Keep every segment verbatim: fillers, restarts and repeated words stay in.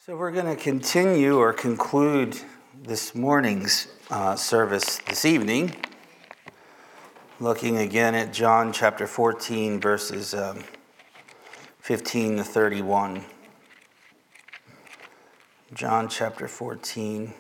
So we're going to continue or conclude this morning's uh, service this evening, looking again at John chapter fourteen, verses um, fifteen to thirty-one. John chapter fourteen,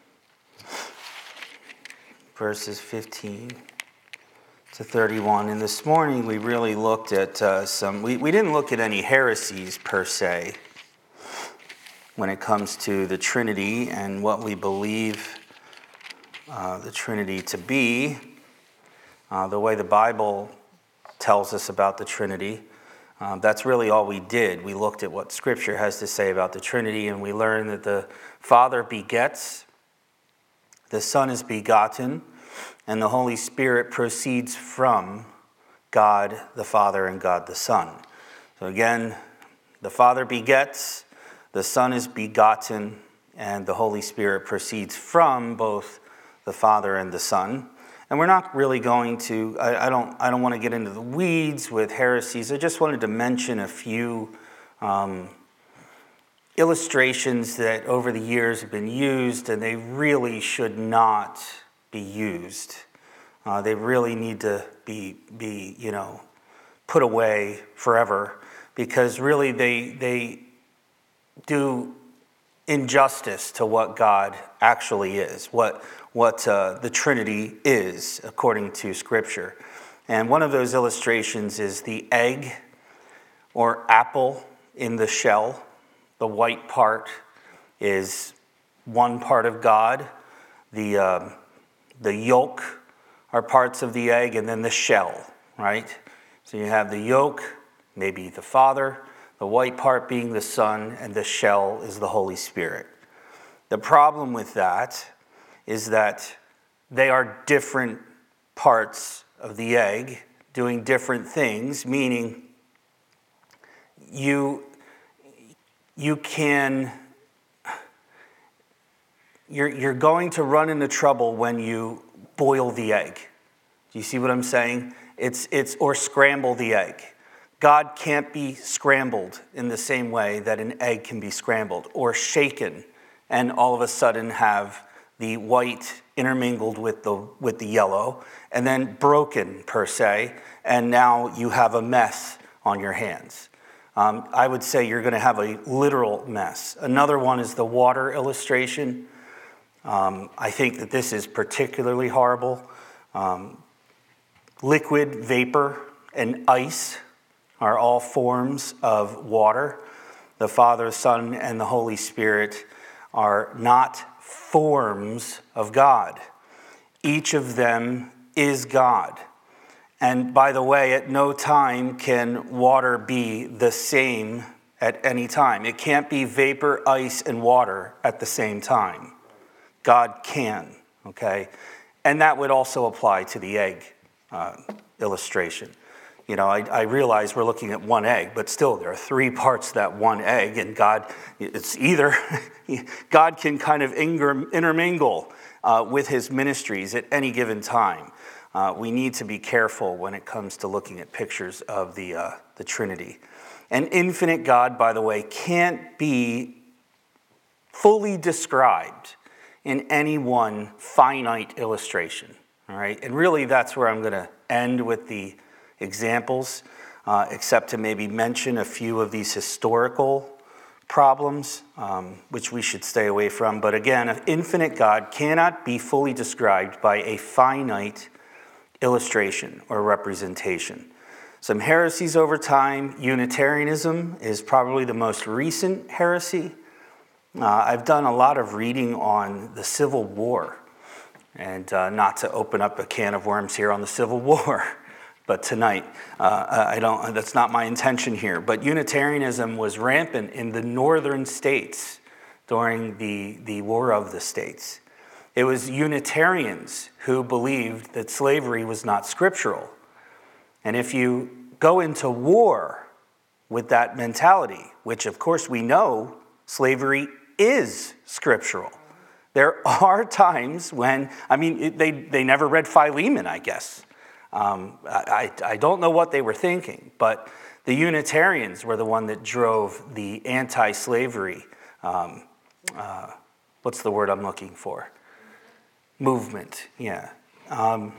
verses fifteen to thirty-one. And this morning we really looked at uh, some, we, we didn't look at any heresies per se, when it comes to the Trinity and what we believe uh, the Trinity to be, uh, the way the Bible tells us about the Trinity. Uh, that's really all we did. We looked at what Scripture has to say about the Trinity, and we learned that the Father begets, the Son is begotten, and the Holy Spirit proceeds from God the Father and God the Son. So again, the Father begets, the Son is begotten, and the Holy Spirit proceeds from both the Father and the Son. And we're not really going to, I, I don't I don't want to get into the weeds with heresies. I just wanted to mention a few um, illustrations that over the years have been used, and they really should not be used. Uh, they really need to be, be, you know, put away forever, because really they they do injustice to what God actually is, what what uh, the Trinity is according to Scripture. And one of those illustrations is the egg or apple in the shell. The white part is one part of God. The um, the yolk are parts of the egg, and then the shell, right? So you have the yolk, maybe the Father, the white part being the Son, and the shell is the Holy Spirit. The problem with that is that they are different parts of the egg doing different things, meaning you, you can, you're, you're going to run into trouble when you boil the egg. Do you see what I'm saying? It's, it's, or scramble the egg. God can't be scrambled in the same way that an egg can be scrambled, or shaken and all of a sudden have the white intermingled with the with the yellow, and then broken per se, and now you have a mess on your hands. Um, I would say you're going to have a literal mess. Another one is the water illustration. Um, I think that this is particularly horrible. Um, liquid, vapor, and ice are all forms of water. The Father, Son, and the Holy Spirit are not forms of God. Each of them is God. And by the way, at no time can water be the same at any time. It can't be vapor, ice, and water at the same time. God can, okay? And that would also apply to the egg uh, illustration. You know, I, I realize we're looking at one egg, but still there are three parts to that one egg, and God, it's either, God can kind of intermingle uh, with his ministries at any given time. Uh, we need to be careful when it comes to looking at pictures of the, uh, the Trinity. An infinite God, by the way, can't be fully described in any one finite illustration, all right? And really that's where I'm going to end with the examples, uh, except to maybe mention a few of these historical problems, um, which we should stay away from. But again, an infinite God cannot be fully described by a finite illustration or representation. Some heresies over time. Unitarianism is probably the most recent heresy. Uh, I've done a lot of reading on the Civil War, and uh, not to open up a can of worms here on the Civil War, but tonight, uh, I don't. That's not my intention here. But Unitarianism was rampant in the northern states during the, the War of the States. It was Unitarians who believed that slavery was not scriptural. And if you go into war with that mentality, which of course we know slavery is scriptural. There are times when, I mean, it, they, they never read Philemon, I guess. Um, I, I don't know what they were thinking, but the Unitarians were the one that drove the anti-slavery um, uh, what's the word I'm looking for? Movement, yeah. Um,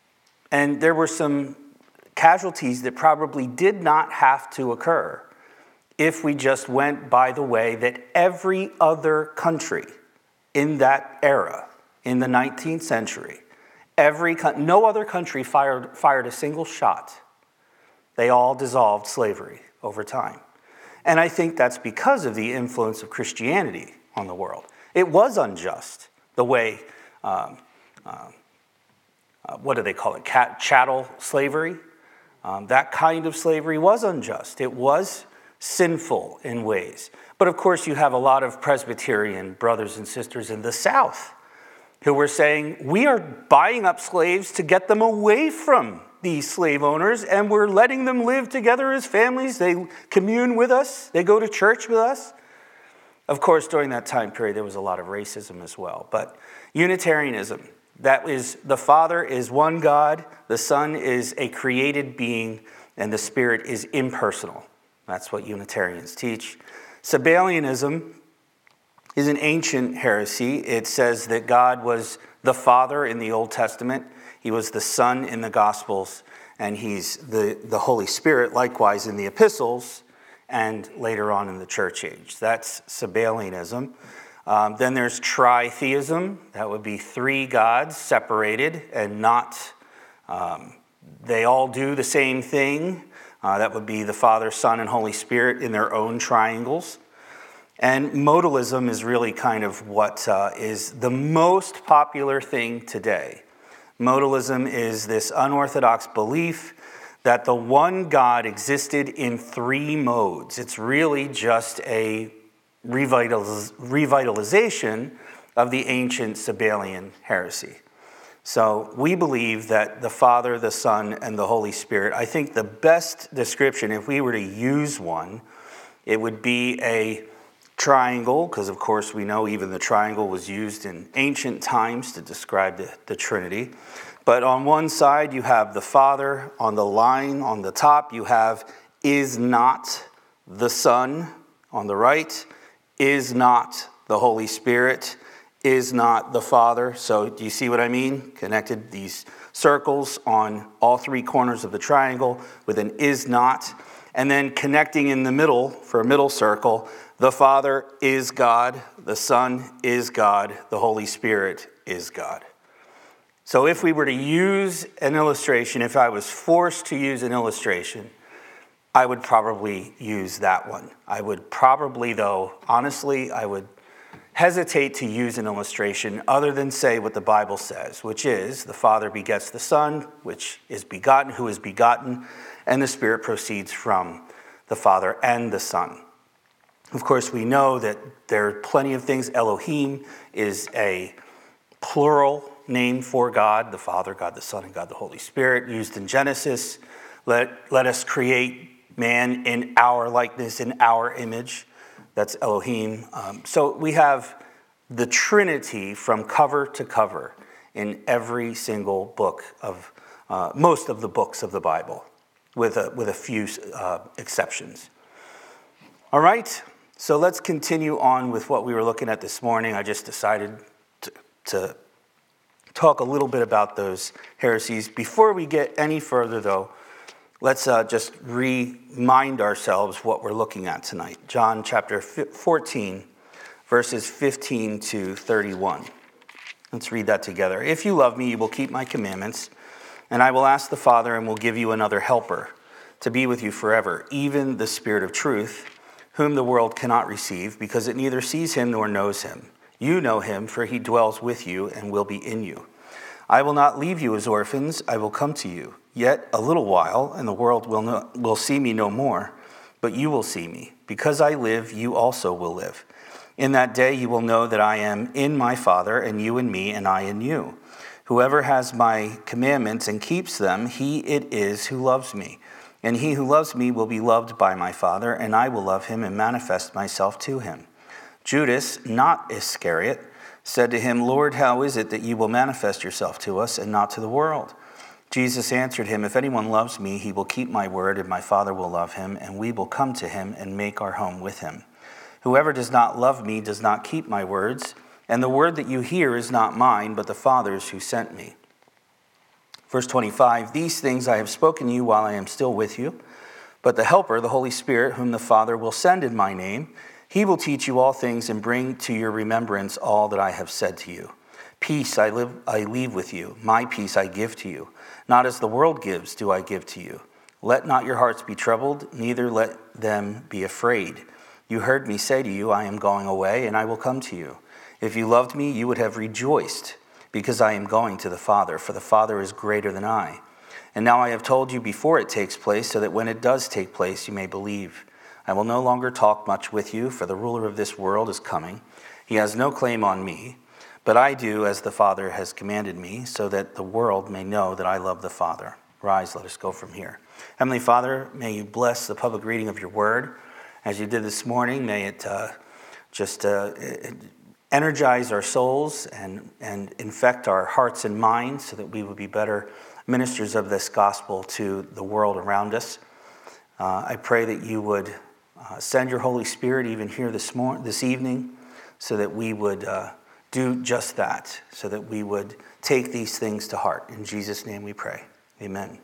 and there were some casualties that probably did not have to occur if we just went by the way that every other country in that era, in the nineteenth century, every no other country fired, fired a single shot. They all dissolved slavery over time. And I think that's because of the influence of Christianity on the world. It was unjust, the way, um, uh, uh, what do they call it, Cat, chattel slavery? Um, that kind of slavery was unjust. It was sinful in ways. But of course, you have a lot of Presbyterian brothers and sisters in the South who were saying, we are buying up slaves to get them away from these slave owners, and we're letting them live together as families. They commune with us. They go to church with us. Of course, during that time period, there was a lot of racism as well. But Unitarianism, that is, the Father is one God, the Son is a created being, and the Spirit is impersonal. That's what Unitarians teach. Sabellianism is an ancient heresy. It says that God was the Father in the Old Testament, he was the Son in the Gospels, and he's the, the Holy Spirit likewise in the epistles and later on in the church age. That's Sabellianism. Um, then there's tritheism. That would be three gods separated and not, um, they all do the same thing. Uh, that would be the Father, Son, and Holy Spirit in their own triangles. And modalism is really kind of what uh, is the most popular thing today. Modalism is this unorthodox belief that the one God existed in three modes. It's really just a revitaliz- revitalization of the ancient Sabellian heresy. So we believe that the Father, the Son, and the Holy Spirit, I think the best description, if we were to use one, it would be a triangle, because of course we know even the triangle was used in ancient times to describe the, the Trinity. But on one side you have the Father, on the line on the top you have is not the Son, on the right is not the Holy Spirit, is not the Father. So do you see what I mean? Connected these circles on all three corners of the triangle with an is not, and then connecting in the middle for a middle circle, the Father is God, the Son is God, the Holy Spirit is God. So if we were to use an illustration, if I was forced to use an illustration, I would probably use that one. I would probably, though, honestly, I would hesitate to use an illustration other than say what the Bible says, which is the Father begets the Son, which is begotten, who is begotten, and the Spirit proceeds from the Father and the Son. Of course, we know that there are plenty of things. Elohim is a plural name for God, the Father, God the Son, and God the Holy Spirit, used in Genesis. Let, let us create man in our likeness, in our image. That's Elohim. Um, so we have the Trinity from cover to cover in every single book of, uh, most of the books of the Bible, with a, with a few uh, exceptions. All right. So let's continue on with what we were looking at this morning. I just decided to, to talk a little bit about those heresies. Before we get any further, though, let's uh, just remind ourselves what we're looking at tonight. John chapter fourteen, verses fifteen to thirty-one. Let's read that together. If you love me, you will keep my commandments, and I will ask the Father, and will give you another helper to be with you forever, even the Spirit of truth, whom the world cannot receive, because it neither sees him nor knows him. You know him, for he dwells with you and will be in you. I will not leave you as orphans, I will come to you. Yet a little while, and the world will, no, will see me no more, but you will see me. Because I live, you also will live. In that day you will know that I am in my Father, and you in me, and I in you. Whoever has my commandments and keeps them, he it is who loves me. And he who loves me will be loved by my Father, and I will love him and manifest myself to him. Judas, not Iscariot, said to him, Lord, how is it that you will manifest yourself to us and not to the world? Jesus answered him, if anyone loves me, he will keep my word, and my Father will love him, and we will come to him and make our home with him. Whoever does not love me does not keep my words, and the word that you hear is not mine, but the Father's who sent me. Verse twenty-five, these things I have spoken to you while I am still with you, but the Helper, the Holy Spirit, whom the Father will send in my name, he will teach you all things and bring to your remembrance all that I have said to you. Peace I, live, I leave with you, my peace I give to you. Not as the world gives do I give to you. Let not your hearts be troubled, neither let them be afraid. You heard me say to you, I am going away, and I will come to you. If you loved me, you would have rejoiced, because I am going to the Father, for the Father is greater than I. And now I have told you before it takes place, so that when it does take place, you may believe. I will no longer talk much with you, for the ruler of this world is coming. He has no claim on me, but I do as the Father has commanded me, so that the world may know that I love the Father. Rise, let us go from here. Heavenly Father, may you bless the public reading of your word. As you did this morning, may it uh, just uh, energize our souls and, and infect our hearts and minds so that we would be better ministers of this gospel to the world around us. Uh, I pray that you would uh, send your Holy Spirit even here this morning, this evening, so that we would uh, do just that, so that we would take these things to heart. In Jesus' name we pray. Amen.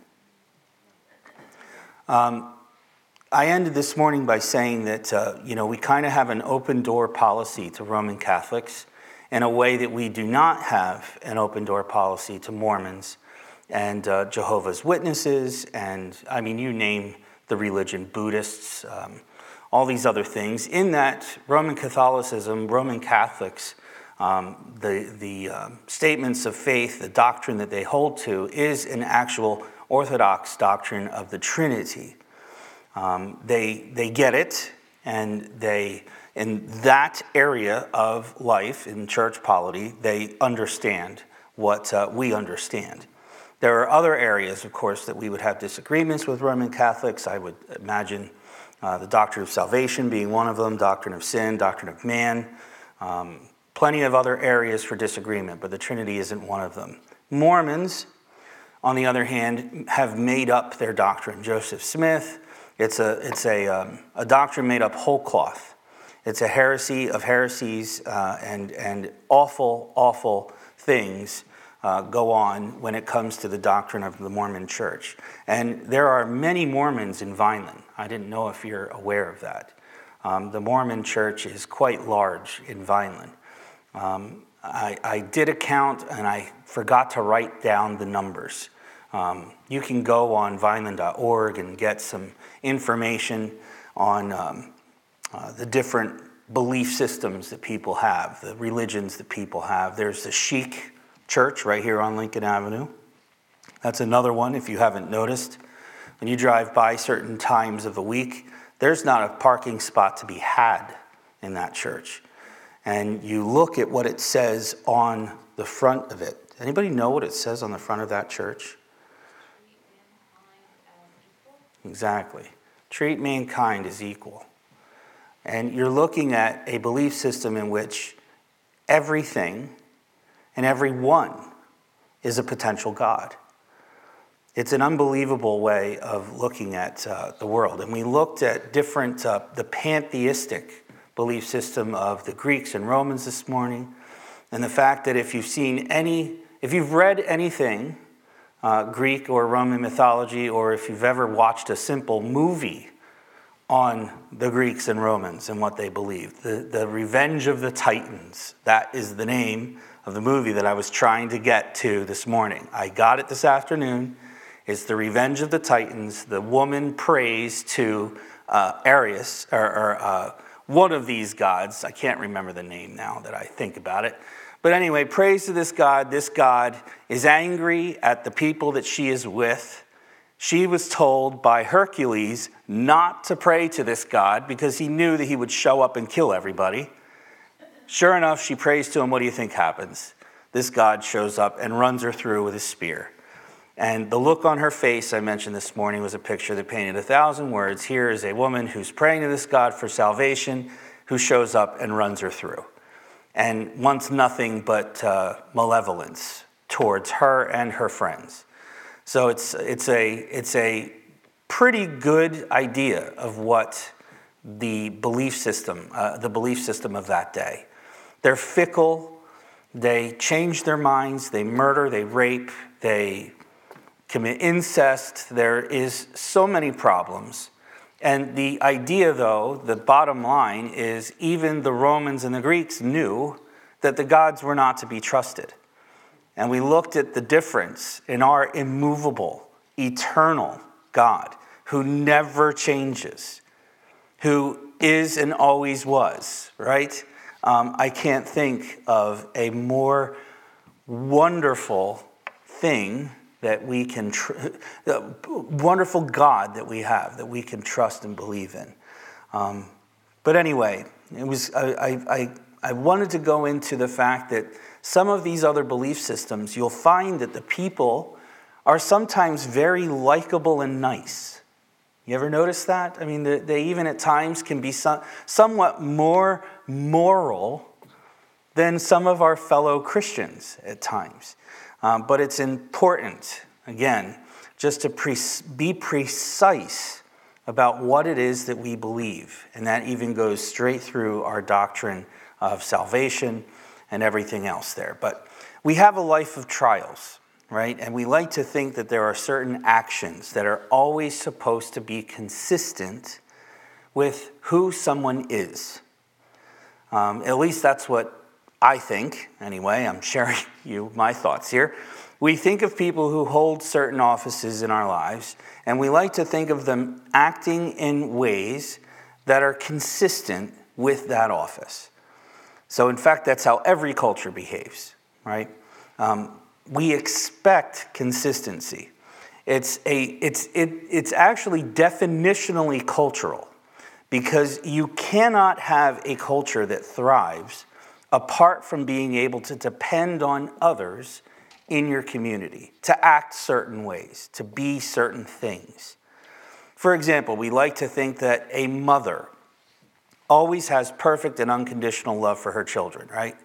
Um, I ended this morning by saying that, uh, you know, we kind of have an open door policy to Roman Catholics in a way that we do not have an open door policy to Mormons and uh, Jehovah's Witnesses, and I mean, you name the religion, Buddhists, um, all these other things. In that Roman Catholicism, Roman Catholics, um, the, the uh, statements of faith, the doctrine that they hold to is an actual Orthodox doctrine of the Trinity. Um, they they get it, and they, in that area of life, in church polity, they understand what uh, we understand. There are other areas, of course, that we would have disagreements with Roman Catholics. I would imagine uh, the doctrine of salvation being one of them, doctrine of sin, doctrine of man, um, plenty of other areas for disagreement, but the Trinity isn't one of them. Mormons, on the other hand, have made up their doctrine. Joseph Smith, it's a it's a um, a doctrine made up whole cloth. It's a heresy of heresies, uh, and and awful awful things uh, go on when it comes to the doctrine of the Mormon Church. And there are many Mormons in Vineland. I didn't know if you're aware of that. Um, the Mormon Church is quite large in Vineland. Um, I, I did a count, and I forgot to write down the numbers. Um, you can go on vineland dot org and get some information on um, uh, the different belief systems that people have, the religions that people have. There's the Sikh Church right here on Lincoln Avenue. That's another one, if you haven't noticed. When you drive by certain times of the week, there's not a parking spot to be had in that church. And you look at what it says on the front of it. Anybody know what it says on the front of that church? Exactly. Treat mankind as equal. And you're looking at a belief system in which everything and everyone is a potential God. It's an unbelievable way of looking at uh, the world. And we looked at different, uh, the pantheistic belief system of the Greeks and Romans this morning, and the fact that if you've seen any, if you've read anything, uh, Greek or Roman mythology, or if you've ever watched a simple movie on the Greeks and Romans and what they believed, the, the Revenge of the Titans, that is the name of the movie that I was trying to get to this morning. I got it this afternoon. It's the Revenge of the Titans. The woman prays to uh, Ares, or, or uh, one of these gods. I can't remember the name now that I think about it. But anyway, prays to this god. This god is angry at the people that she is with. She was told by Hercules not to pray to this god because he knew that he would show up and kill everybody. Sure enough, she prays to him. What do you think happens? This god shows up and runs her through with his spear. And the look on her face, I mentioned this morning, was a picture that painted a thousand words. Here is a woman who's praying to this God for salvation, who shows up and runs her through, and wants nothing but uh, malevolence towards her and her friends. So it's it's a it's a pretty good idea of what the belief system, uh, the belief system of that day. They're fickle, they change their minds, they murder, they rape, they commit incest. There is so many problems. And the idea, though, the bottom line is even the Romans and the Greeks knew that the gods were not to be trusted. And we looked at the difference in our immovable, eternal God, who never changes, who is and always was, right? Um, I can't think of a more wonderful thing that we can, tr- the wonderful God that we have, that we can trust and believe in. Um, but anyway, it was I, I, I wanted to go into the fact that some of these other belief systems, you'll find that the people are sometimes very likable and nice. You ever notice that? I mean, they, they even at times can be some, somewhat more moral than some of our fellow Christians at times. Um, but it's important, again, just to pre- be precise about what it is that we believe. And that even goes straight through our doctrine of salvation and everything else there. But we have a life of trials, right? And we like to think that there are certain actions that are always supposed to be consistent with who someone is. Um, at least that's what I think, anyway. I'm sharing you my thoughts here. We think of people who hold certain offices in our lives, and we like to think of them acting in ways that are consistent with that office. So, in fact, that's how every culture behaves, right? Um, we expect consistency. It's a, it's, it, it's actually definitionally cultural, because you cannot have a culture that thrives apart from being able to depend on others in your community, to act certain ways, to be certain things. For example, we like to think that a mother always has perfect and unconditional love for her children, right?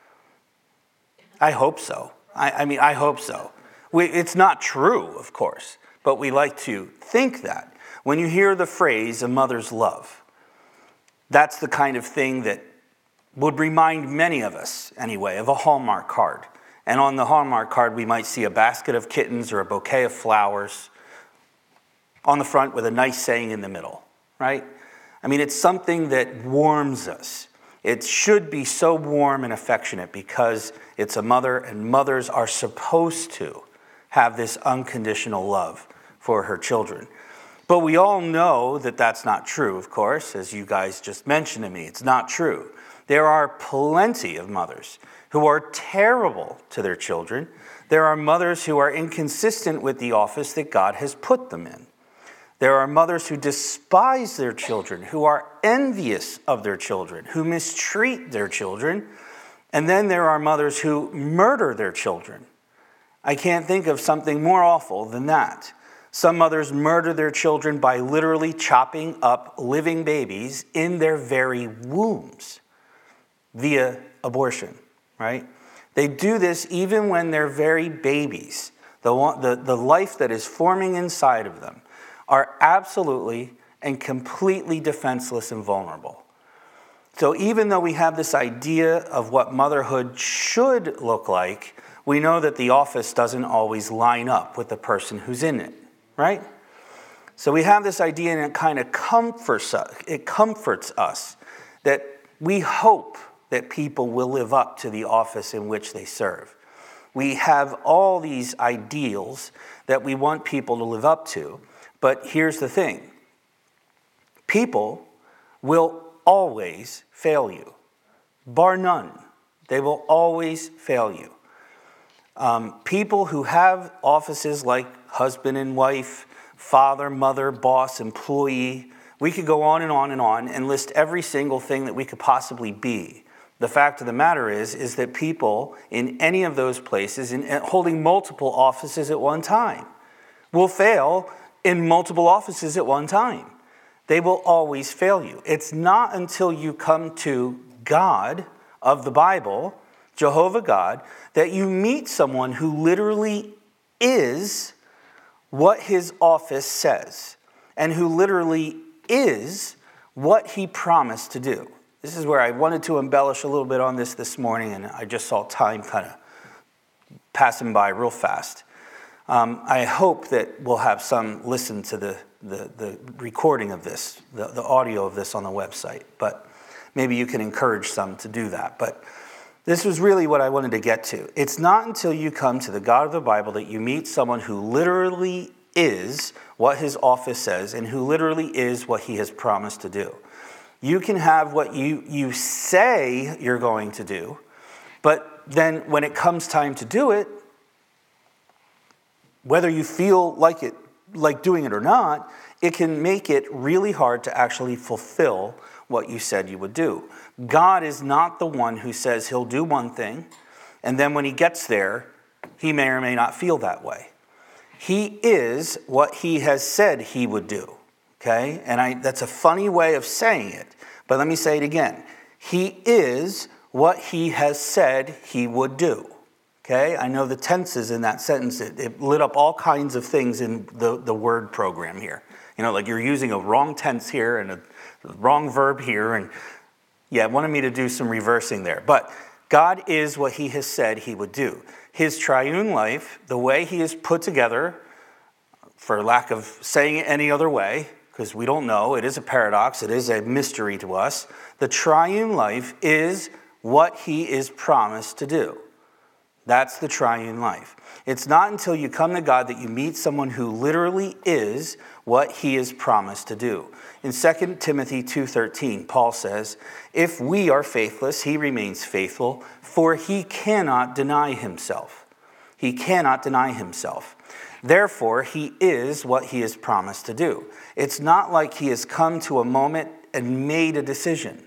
I hope so. I, I mean, I hope so. We, it's not true, of course, but we like to think that. When you hear the phrase, a mother's love, that's the kind of thing that would remind many of us, anyway, of a Hallmark card. And on the Hallmark card, we might see a basket of kittens or a bouquet of flowers on the front with a nice saying in the middle, right? I mean, it's something that warms us. It should be so warm and affectionate because it's a mother, and mothers are supposed to have this unconditional love for her children. But we all know that that's not true, of course, as you guys just mentioned to me. It's not true. There are plenty of mothers who are terrible to their children. There are mothers who are inconsistent with the office that God has put them in. There are mothers who despise their children, who are envious of their children, who mistreat their children. And then there are mothers who murder their children. I can't think of something more awful than that. Some mothers murder their children by literally chopping up living babies in their very wombs via abortion, right? They do this even when they're very babies. The, the, the life that is forming inside of them are absolutely and completely defenseless and vulnerable. So even though we have this idea of what motherhood should look like, we know that the office doesn't always line up with the person who's in it, right? So we have this idea, and it kind of comforts us, it comforts us that we hope that people will live up to the office in which they serve. We have all these ideals that we want people to live up to. But here's the thing. People will always fail you, bar none. They will always fail you. Um, people who have offices like husband and wife, father, mother, boss, employee, we could go on and on and on and list every single thing that we could possibly be. The fact of the matter is, is that people in any of those places, in, in holding multiple offices at one time, will fail in multiple offices at one time. They will always fail you. It's not until you come to God of the Bible, Jehovah God, that you meet someone who literally is what his office says, and who literally is what he promised to do. This is where I wanted to embellish a little bit on this this morning, and I just saw time kind of passing by real fast. Um, I hope that we'll have some listen to the, the, the recording of this, the, the audio of this on the website, but maybe you can encourage some to do that. But this was really what I wanted to get to. It's not until you come to the God of the Bible that you meet someone who literally is what his office says and who literally is what he has promised to do. You can have what you, you say you're going to do, but then when it comes time to do it, whether you feel like it, like doing it or not, it can make it really hard to actually fulfill what you said you would do. God is not the one who says he'll do one thing, and then when he gets there, he may or may not feel that way. He is what he has said he would do, okay? And I, that's a funny way of saying it, but let me say it again. He is what he has said he would do, okay? I know the tenses in that sentence, it, it lit up all kinds of things in the, the word program here. You know, like you're using a wrong tense here and a wrong verb here, and yeah, wanted me to do some reversing there. But God is what he has said he would do. His triune life, the way he is put together, for lack of saying it any other way, because we don't know, it is a paradox, it is a mystery to us. The triune life is what he is promised to do. That's the triune life. It's not until you come to God that you meet someone who literally is what he is promised to do. In Second Timothy two thirteen, Paul says, "If we are faithless, he remains faithful, for he cannot deny himself." He cannot deny himself. Therefore, he is what he is promised to do. It's not like he has come to a moment and made a decision.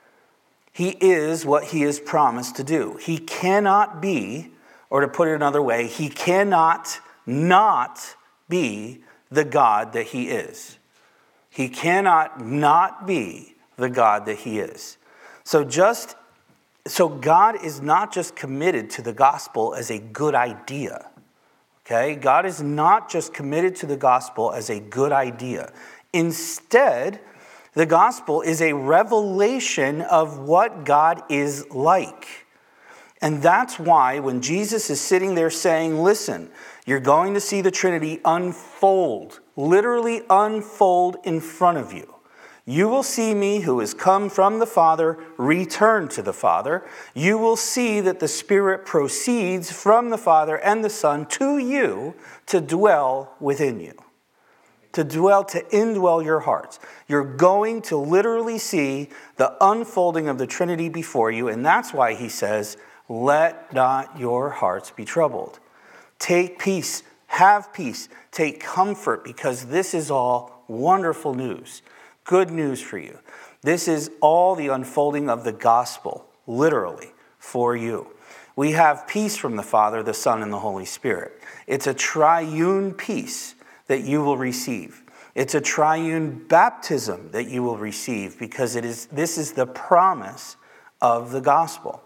He is what he is promised to do. He cannot be, or to put it another way, he cannot not be the God that he is. He cannot not be the God that he is. So just so God is not just committed to the gospel as a good idea. Okay? God is not just committed to the gospel as a good idea. Instead, the gospel is a revelation of what God is like. And that's why when Jesus is sitting there saying, listen, you're going to see the Trinity unfold, literally unfold in front of you. You will see me who has come from the Father, return to the Father. You will see that the Spirit proceeds from the Father and the Son to you to dwell within you. To dwell, to indwell your hearts. You're going to literally see the unfolding of the Trinity before you, and that's why he says, let not your hearts be troubled. Take peace, have peace, take comfort, because this is all wonderful news, good news for you. This is all the unfolding of the gospel, literally, for you. We have peace from the Father, the Son, and the Holy Spirit. It's a triune peace that you will receive. It's a triune baptism that you will receive, because it is this is the promise of the gospel.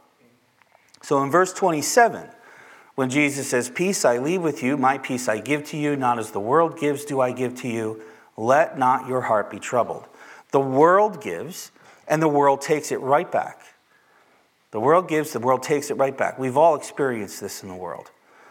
So in verse twenty-seven, when Jesus says, peace I leave with you, my peace I give to you, not as the world gives do I give to you, let not your heart be troubled. The world gives, and the world takes it right back. The world gives, the world takes it right back. We've all experienced this in the world.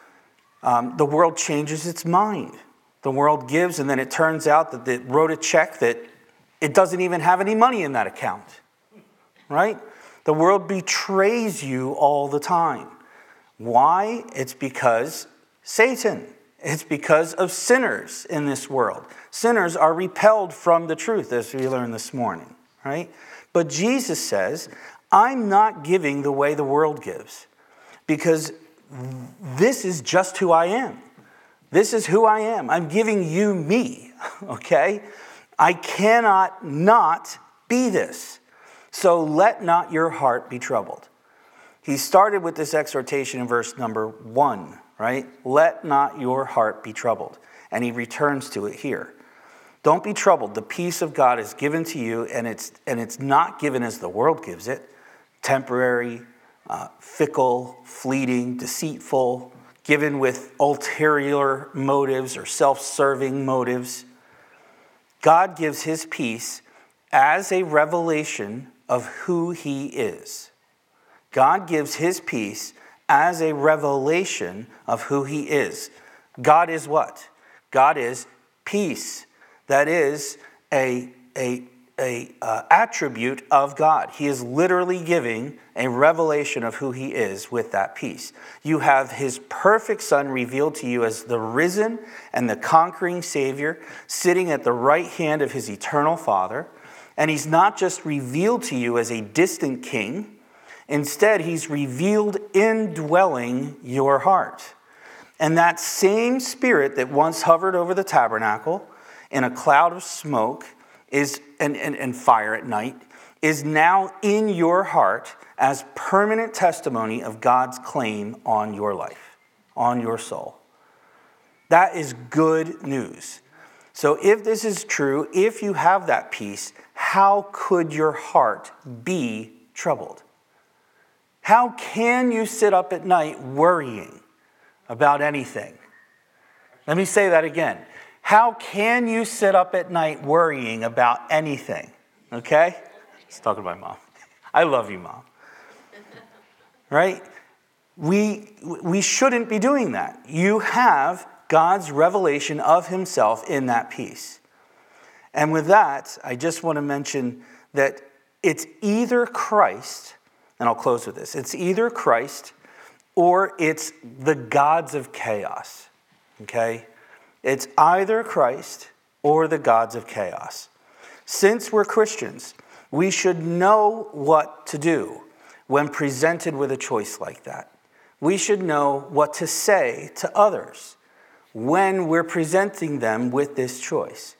Um, the world changes its mind. The world gives, and then it turns out that it wrote a check that it doesn't even have any money in that account, right? The world betrays you all the time. Why? It's because Satan. It's because of sinners in this world. Sinners are repelled from the truth, as we learned this morning, right? But Jesus says, I'm not giving the way the world gives, because this is just who I am. This is who I am. I'm giving you me, okay? I cannot not be this. So let not your heart be troubled. He started with this exhortation in verse number one, right? Let not your heart be troubled. And he returns to it here. Don't be troubled. The peace of God is given to you, and it's and it's not given as the world gives it. Temporary, uh, fickle, fleeting, deceitful, given with ulterior motives or self-serving motives. God gives his peace as a revelation of who he is. God gives his peace as a revelation of who he is. God is what? God is peace. That is a, a, a uh, attribute of God. He is literally giving a revelation of who he is with that peace. You have his perfect Son revealed to you as the risen and the conquering Savior, sitting at the right hand of his eternal Father. And he's not just revealed to you as a distant king. Instead, he's revealed indwelling your heart. And that same Spirit that once hovered over the tabernacle in a cloud of smoke is and, and, and fire at night is now in your heart as permanent testimony of God's claim on your life, on your soul. That is good news. So if this is true, if you have that peace, how could your heart be troubled? How can you sit up at night worrying about anything? Let me say that again. How can you sit up at night worrying about anything? Okay? Just talking to my mom. I love you, Mom. Right? We, we shouldn't be doing that. You have God's revelation of himself in that peace. And with that, I just want to mention that it's either Christ, and I'll close with this, it's either Christ or it's the gods of chaos. Okay? It's either Christ or the gods of chaos. Since we're Christians, we should know what to do when presented with a choice like that. We should know what to say to others when we're presenting them with this choice.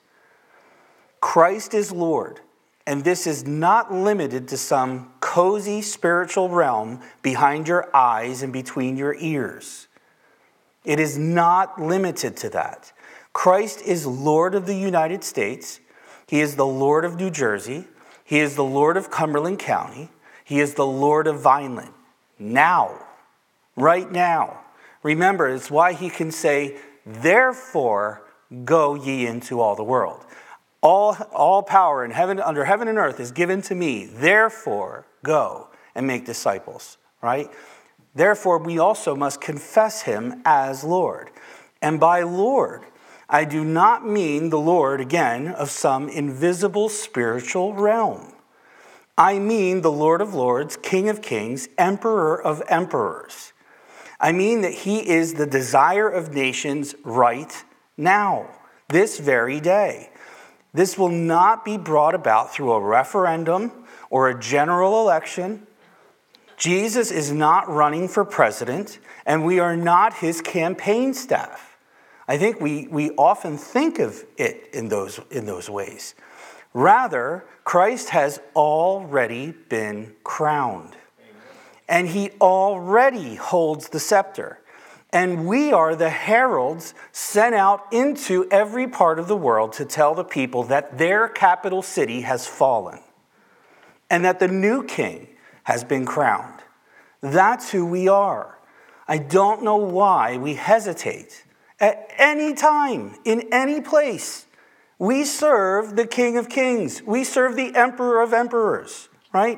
Christ is Lord, and this is not limited to some cozy spiritual realm behind your eyes and between your ears. It is not limited to that. Christ is Lord of the United States. He is the Lord of New Jersey. He is the Lord of Cumberland County. He is the Lord of Vineland. Now, right now. Remember, it's why he can say, therefore, go ye into all the world. All, all power in heaven, under heaven and earth is given to me. Therefore, go and make disciples, right? Therefore, we also must confess him as Lord. And by Lord, I do not mean the Lord, again, of some invisible spiritual realm. I mean the Lord of lords, King of kings, Emperor of emperors. I mean that he is the desire of nations right now, this very day. This will not be brought about through a referendum or a general election. Jesus is not running for president, and we are not his campaign staff. I think we, we often think of it in those, in those ways. Rather, Christ has already been crowned. And he already holds the scepter. And we are the heralds sent out into every part of the world to tell the people that their capital city has fallen. And that the new king has been crowned. That's who we are. I don't know why we hesitate. At any time, in any place, we serve the King of Kings. We serve the Emperor of Emperors, right?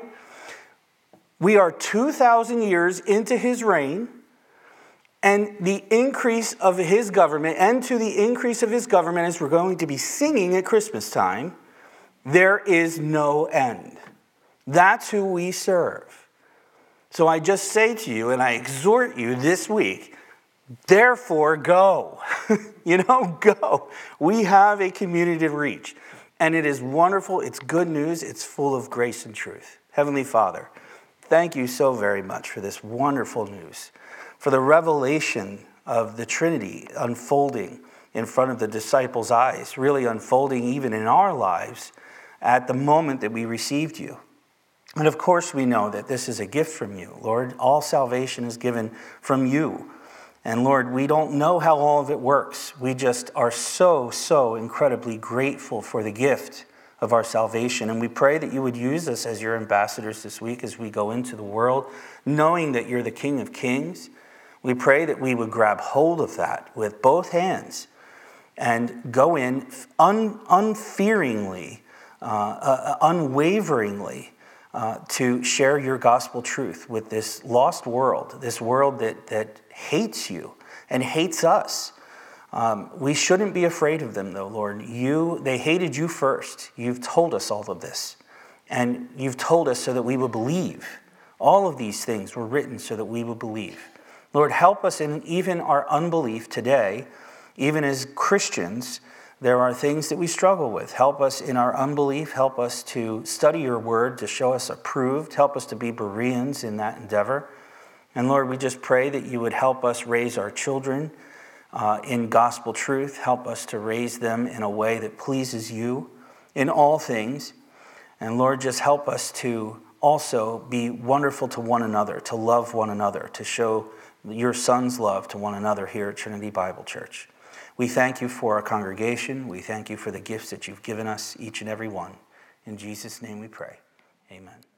We are two thousand years into his reign, and the increase of his government, and to the increase of his government, as we're going to be singing at Christmas time, there is no end. That's who we serve. So I just say to you, and I exhort you this week, therefore, go. You know, go. We have a community to reach. And it is wonderful. It's good news. It's full of grace and truth. Heavenly Father, thank you so very much for this wonderful news, for the revelation of the Trinity unfolding in front of the disciples' eyes, really unfolding even in our lives at the moment that we received you. And of course, we know that this is a gift from you, Lord. All salvation is given from you. And Lord, we don't know how all of it works. We just are so, so incredibly grateful for the gift of our salvation. And we pray that you would use us as your ambassadors this week as we go into the world, knowing that you're the King of Kings. We pray that we would grab hold of that with both hands and go in un- unfearingly, uh, uh, unwaveringly uh, to share your gospel truth with this lost world, this world that, that hates you and hates us. Um, we shouldn't be afraid of them, though, Lord. You, they hated you first. You've told us all of this. And you've told us so that we would believe. All of these things were written so that we would believe. Lord, help us in even our unbelief today. Even as Christians, there are things that we struggle with. Help us in our unbelief. Help us to study your word, to show us approved. Help us to be Bereans in that endeavor. And Lord, we just pray that you would help us raise our children Uh, in gospel truth. Help us to raise them in a way that pleases you in all things. And Lord, just help us to also be wonderful to one another, to love one another, to show your Son's love to one another here at Trinity Bible Church. We thank you for our congregation. We thank you for the gifts that you've given us, each and every one. In Jesus' name we pray. Amen.